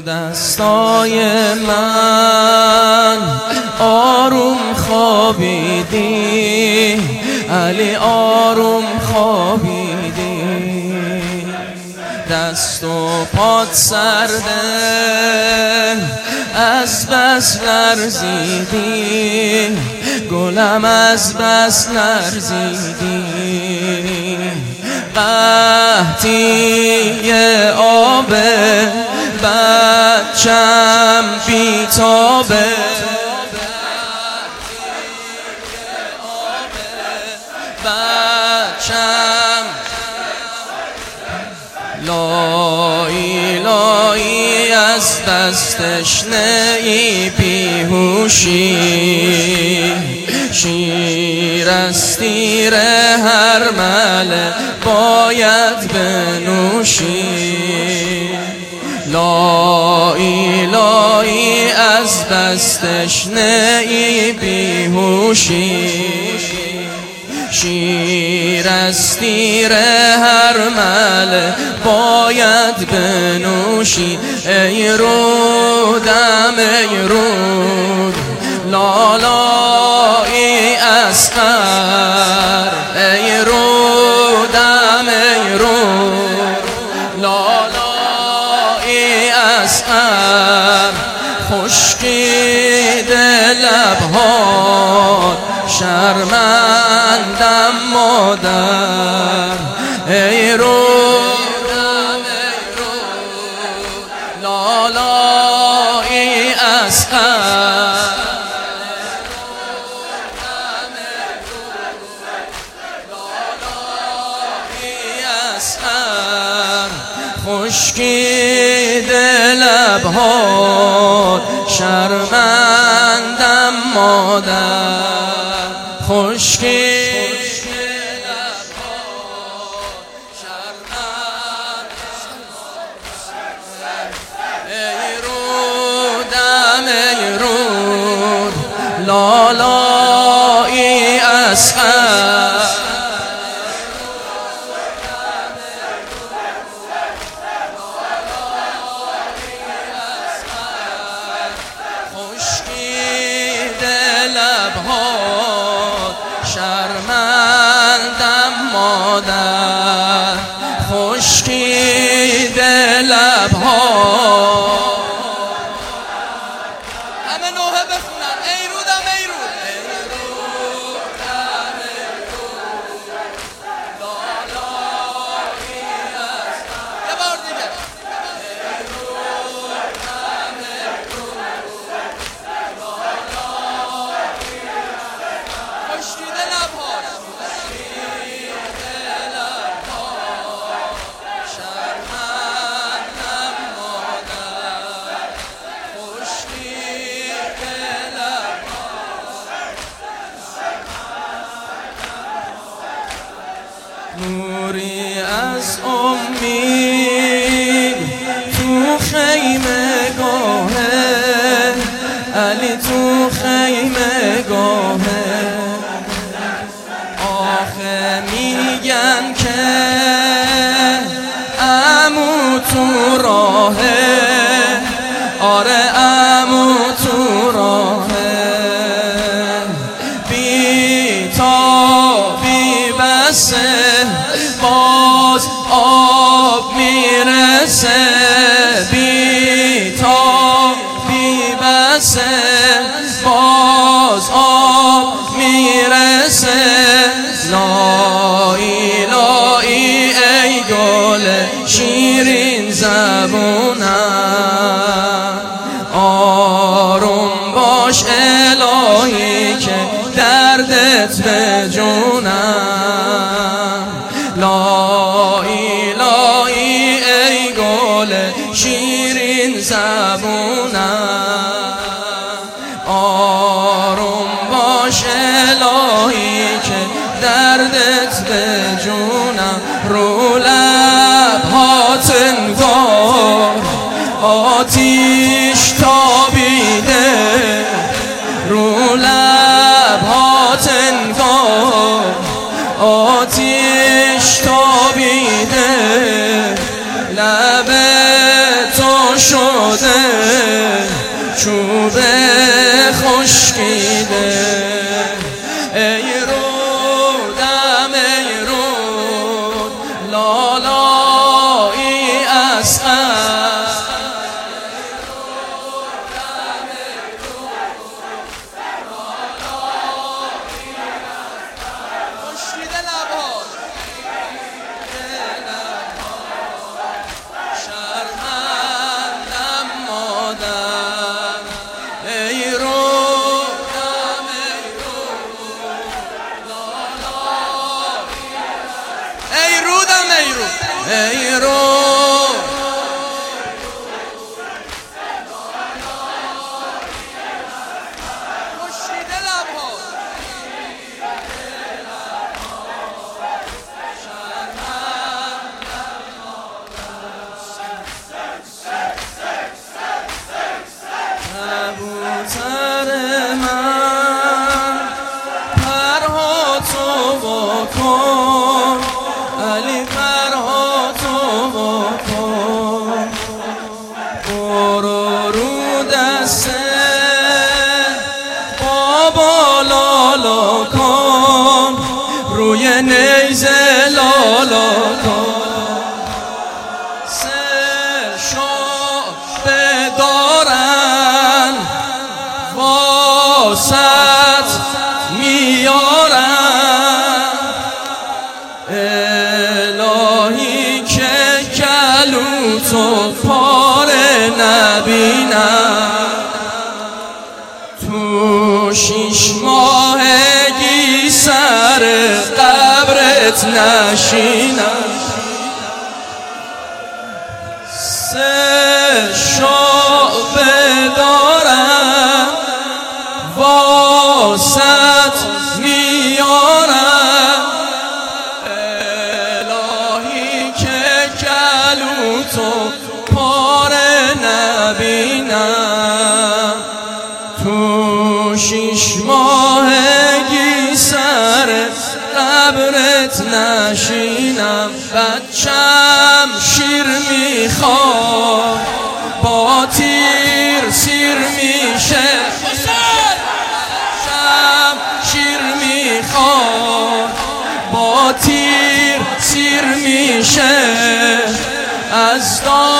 دستای من آروم خوابیدی، علی آروم خوابیدی، دست و پات سرده از بس لرزیدی، گلم از بس لرزیدی، قحطی آبه بچم بیتابه، بچم لایی لایی از بس تشنه‌ای بیهوشی، شیر از تیر هر مله باید بنوشی، لایی لایی از بس تشنه‌ای بیهوشی، شیر از تیر هر مله باید بنوشی، ای رودم ای رود لالایی اصغر، ای رودم ای رود لالایی اصغر، خشکیده لبها شرمندم مادر، ای رودم ای رود لالایی اصغر، خشکیده لبها شرمندم مادر، خشکیده لبها شرمندم مادر، ای رودم ای رود لالایی اصغر، شرمندم مادر، خشکیده لبها. همه نوحه بخونن ای رودم ای رود، ای رودم ای رود لالایی اصغر، یه بار دیگه ای رودم ای رود لالایی اصغر، خشکیده لبها نوری از امید تو خیمه گاهه، علی تو خیمه گاهه، آخه میگن که عمو تو راهه، آره عمو تو راهه، بی تا بی بسه باز آب میرسه، بی تا بی بسه باز آب میرسه، لایی لایی ای گل شیرین زبونم، آروم باش الهی که دردت به جونم، لایی لایی ای گل شیرین زبونم، آروم باش الهی که دردت به جونم، رو لبهات انگار آتیش تابیده، رو لبهات انگار آتیش تابیده، لب تو شد شده چوب خشکیده ای رودم ای رود لالایی اصغر خشکیده لبها شرمندم مادر ای رودم ای رود لالایی ای رودم ای رود ای رود خشکیده لبها کبوتر من پرهاتو بکن علی پرهاتو بکن برو رو دسته بابا لالا کن روی نیزه لالا کن بدارن واسط میارن الهی که گلوتو پاره نبینم تو 6 ماهگی سر قبرت نشینم شعبه دارم واسط میارم الهی که گلوتو پاره نبینم تو 6 ماهگی سر قبرت نشینم بچم شیر میخواد با تیر سیر میشه بچم شیر میخواد با تیر سیر میشه از